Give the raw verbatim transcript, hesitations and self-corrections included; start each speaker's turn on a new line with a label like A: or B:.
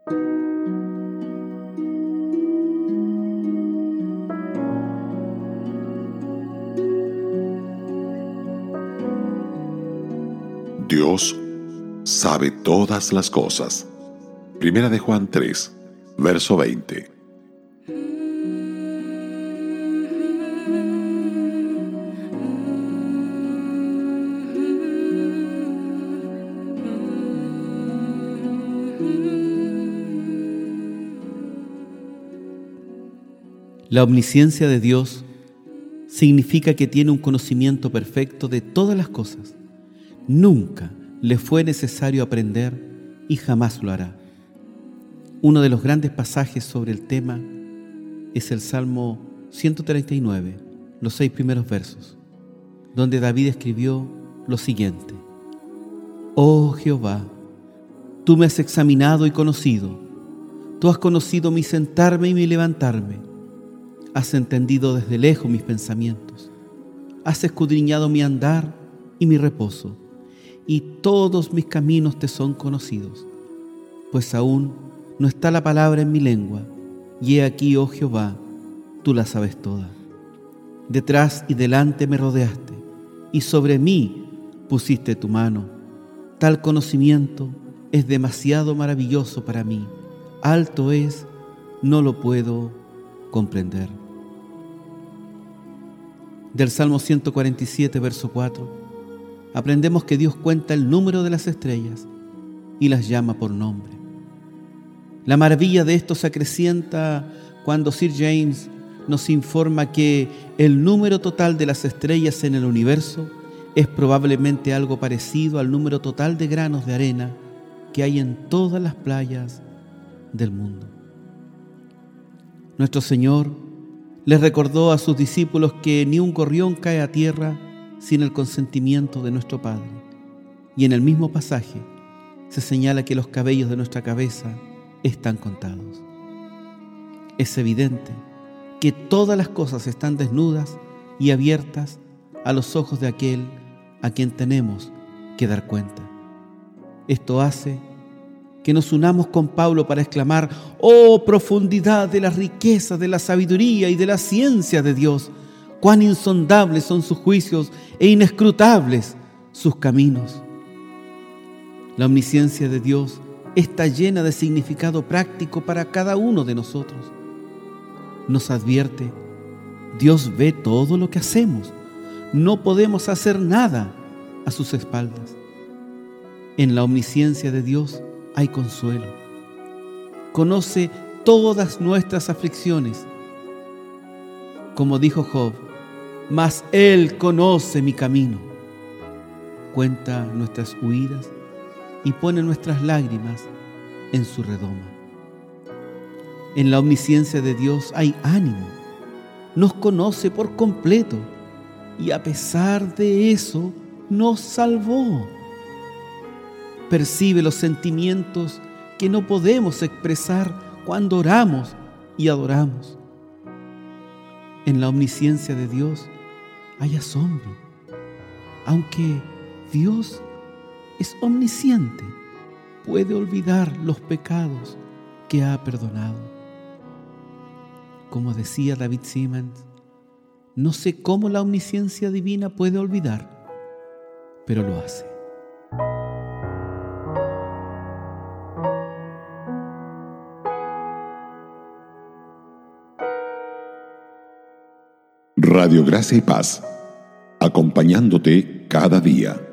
A: Dios sabe todas las cosas. Primera de Juan tres, verso veinte.
B: La omnisciencia de Dios significa que tiene un conocimiento perfecto de todas las cosas. Nunca le fue necesario aprender y jamás lo hará. Uno de los grandes pasajes sobre el tema es el Salmo ciento treinta y nueve, los seis primeros versos, donde David escribió lo siguiente: Oh Jehová, tú me has examinado y conocido, tú has conocido mi sentarme y mi levantarme, has entendido desde lejos mis pensamientos, has escudriñado mi andar y mi reposo, y todos mis caminos te son conocidos, pues aún no está la palabra en mi lengua, y he aquí, oh Jehová, tú la sabes toda. Detrás y delante me rodeaste, y sobre mí pusiste tu mano. Tal conocimiento es demasiado maravilloso para mí, alto es, no lo puedo comprender. Del Salmo ciento cuarenta y siete, verso cuatro, aprendemos que Dios cuenta el número de las estrellas y las llama por nombre. La maravilla de esto se acrecienta cuando Sir James nos informa que el número total de las estrellas en el universo es probablemente algo parecido al número total de granos de arena que hay en todas las playas del mundo. Nuestro Señor les recordó a sus discípulos que ni un gorrión cae a tierra sin el consentimiento de nuestro Padre. Y en el mismo pasaje se señala que los cabellos de nuestra cabeza están contados. Es evidente que todas las cosas están desnudas y abiertas a los ojos de aquel a quien tenemos que dar cuenta. Esto hace que nos unamos con Pablo para exclamar: ¡Oh, profundidad de las riquezas, de la sabiduría y de la ciencia de Dios! ¡Cuán insondables son sus juicios e inescrutables sus caminos! La omnisciencia de Dios está llena de significado práctico para cada uno de nosotros. Nos advierte: Dios ve todo lo que hacemos. No podemos hacer nada a sus espaldas. En la omnisciencia de Dios hay consuelo. Conoce todas nuestras aflicciones. Como dijo Job, mas Él conoce mi camino. Cuenta nuestras huidas y pone nuestras lágrimas en su redoma. En la omnisciencia de Dios hay ánimo. Nos conoce por completo y a pesar de eso nos salvó. Percibe los sentimientos que no podemos expresar cuando oramos y adoramos. En la omnisciencia de Dios hay asombro. Aunque Dios es omnisciente, puede olvidar los pecados que ha perdonado. Como decía David Simmons, no sé cómo la omnisciencia divina puede olvidar, pero lo hace.
A: Radio Gracia y Paz, acompañándote cada día.